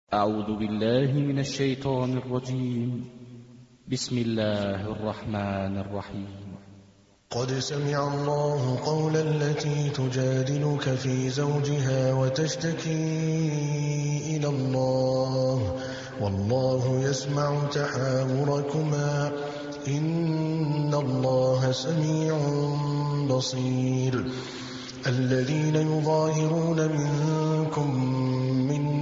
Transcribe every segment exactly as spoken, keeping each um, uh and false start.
أعوذ بالله من الشيطان الرجيم. بسم الله الرحمن الرحيم. قد سمع الله قول التي تجادلك في زوجها وتشتكي إلى الله والله يسمع تحاوركما إن الله سميع بصير. الذين يظاهرون منكم من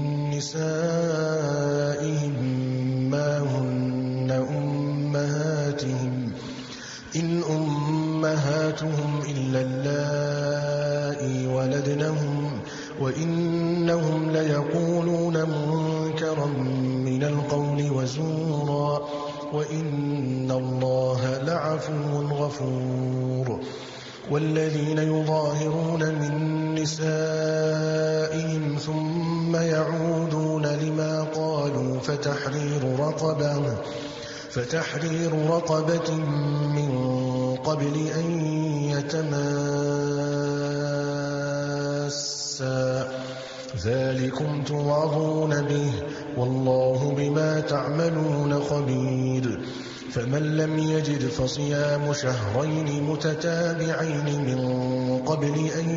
نسائهم ما هن أمهاتهم إن أمهاتهم إلا اللائي ولدنهم وإنهم ليقولون منكرا من القول وزورا وإن الله لعفو غفور. والذين يظاهرون من نسائهم ثم يعودون لما قالوا فتحرير رقبة فتحرير رقبة من قبل أن يتماسا ذلكم توعظون به والله بما تعملون خبير. فمن لم يجد فصيام شهرين متتابعين من قبل أن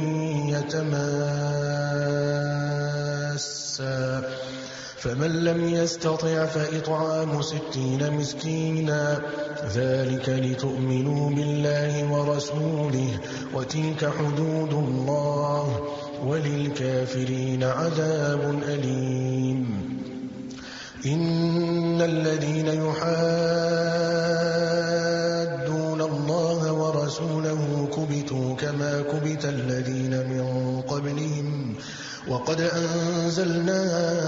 يتماسا فمن لم يستطع فإطعام ستين مسكينا ذلك لتؤمنوا بالله ورسوله وتلك حدود الله وللكافرين عذاب أليم. إن الذين يحادون الله ورسوله كبتوا كما كبت الذين من قبلهم وقد أنزلنا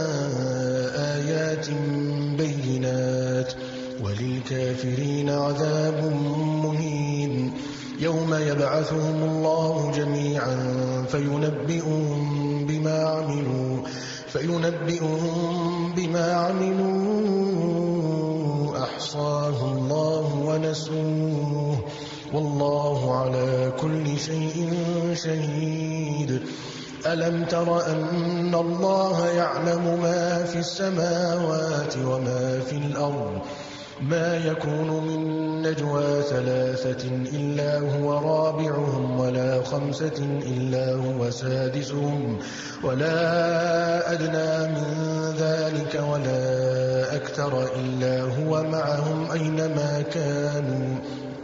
آيات بينات وللكافرين عذاب مهين. يوم يبعثهم الله جميعا فينبئهم بما عملوا فينبئهم بما عملوا أحصاه الله ونسوه والله على كل شيء شهيد. ألم تر أن الله يعلم ما في السماوات وما في الأرض ما يكون من نجوى ثلاثة إلا هو رابعهم ولا خمسة إلا هو سادسهم ولا أدنى من ذلك ولا أكثر إلا هو معهم أينما كانوا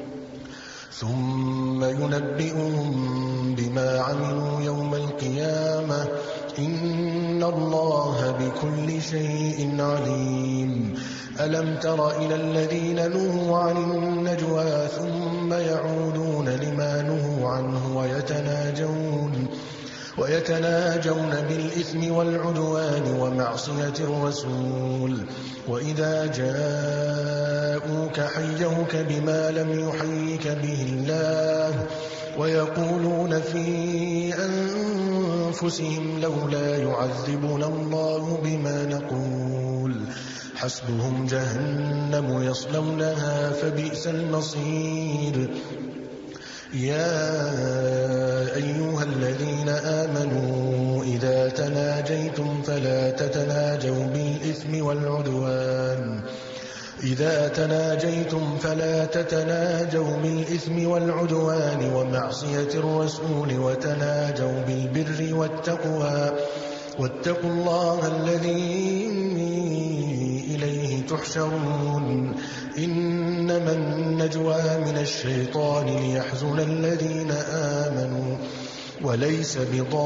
ثم ينبئهم بما عملوا يوم القيامة إن الله بكل شيء عليم. ألم تر إلى الذين نهوا عن النجوى ثم يعودون لما نهوا عنه ويتناجون ويتناجون بالإثم والعدوان ومعصية الرسول وإذا جاءوك حيوك بما لم يحيك به الله ويقولون في أنفسهم لولا يعذبنا الله بما نقول حسبهم جهنم يصلونها فبئس المصير. يا أيها الذين آمنوا إذا تناجيتم فلا تتناجوا بالإثم والعدوان إذا تناجيتم فلا تتناجوا بالإثم والعدوان ومعصية الرسول وتناجوا بالبر والتقوى واتقوا الله الذي إليه تحشرون. إنما النجوى من الشيطان ليحزن الذين آمنوا وليس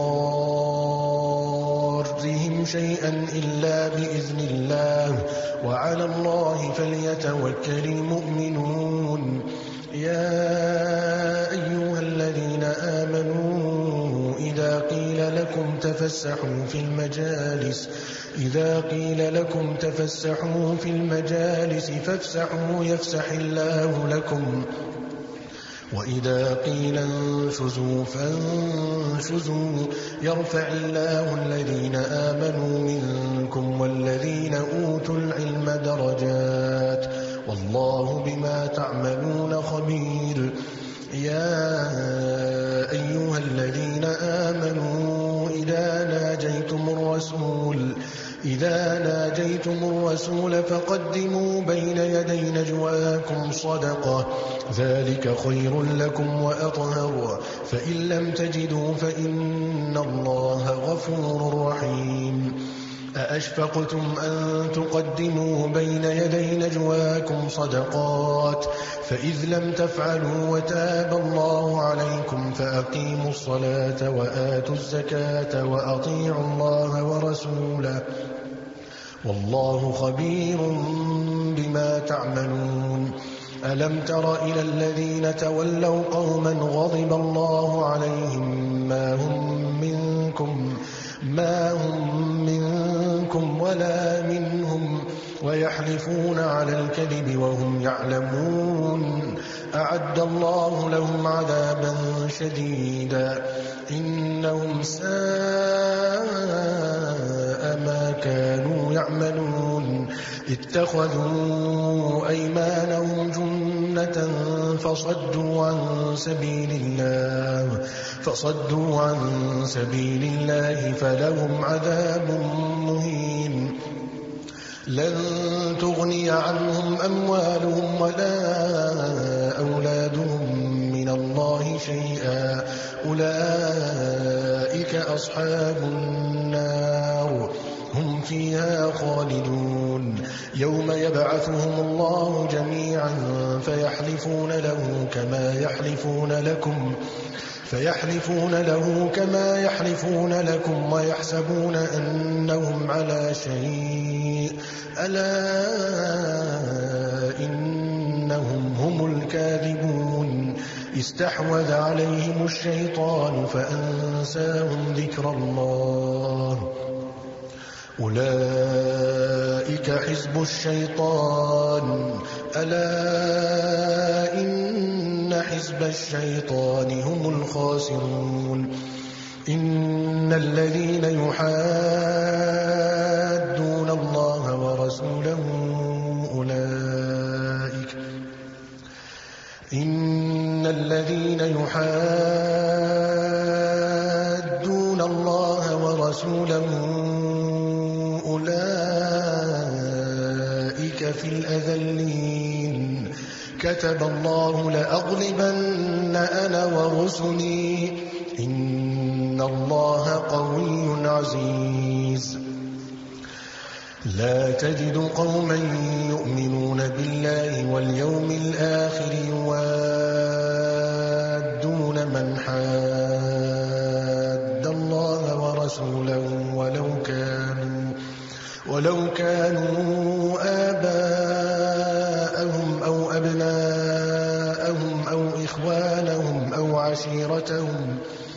بضارهم شيئا إلا بإذن الله وعلى الله فليتوكل المؤمنون. يا أيها الذين آمنوا إذا قيل لكم تفسحوا في المجالس إذا قيل لكم تفسحوا في المجالس فافسحوا يفسح الله لكم وإذا قيل انشزوا فانشزوا يرفع الله الذين آمنوا منكم والذين أوتوا العلم درجات والله بما تعملون خبير. يا أيها الذين آمنوا إذا ناجيتم الرسول إذا ناجيتم الرسول فقدموا بين يدي نجواكم صدقة ذلك خير لكم وأطهر فإن لم تجدوا فإن الله غفور رحيم أأشفقتم أن تقدموا بين يدي نجواكم صدقات فإذ لم تفعلوا وتاب الله عليكم فأقيموا الصلاة وآتوا الزكاة وأطيعوا الله ورسوله والله خبير بما تعملون ألم تر إلى الذين تولوا قوما غضب الله عليهم ما هم منكم ما هم منكم ولا منهم ويحلفون على الكذب وهم يعلمون أعد الله لهم عذابا شديدا إنهم ساء ما كانوا يعملون اتخذوا أيمانهم جنة فصدوا عن سبيل الله فصدوا عن سبيل الله فلهم عذاب مهين لن تغني عنهم أموالهم ولا أولادهم من الله شيئا أولئك أصحاب النار هم فيها خالدون يوم يبعثهم الله جميعا فيحلفون له كما يحلفون لكم فيحلفون له كما يحلفون لكم ويحسبون أنهم على شيء ألا إنهم هم الكاذبون استحوذ عليهم الشيطان فأنساهم ذكر الله أولئك حزب الشيطان ألا إن حزب الشيطان هم الخاسرون إن الذين يحادون الله ورسوله أولئك إن الذين يحادون الله ورسوله أولئك في الأذلين كتب الله لأغلبن أنا ورسلي إن الله قوي عزيز لا تجد قوما يؤمنون بالله واليوم الآخر يوادون من حاد الله ورسوله ولو كانوا ولو كانوا آباءهم أو أبناءهم أو إخوانهم أو عشيرتهم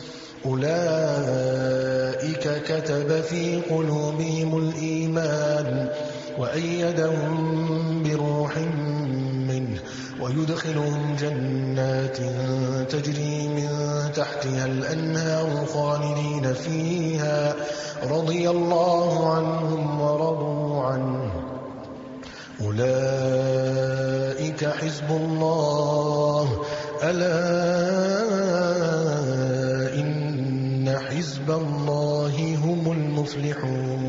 أولئك كتب في قلوبهم الإيمان وأيدهم بروح منه ويدخلهم جنات تجري من تحتها الأنهار خالدين فيها رضي الله عنهم ورضوا عنه أولئك حزب الله ألا إن حزب الله هم المفلحون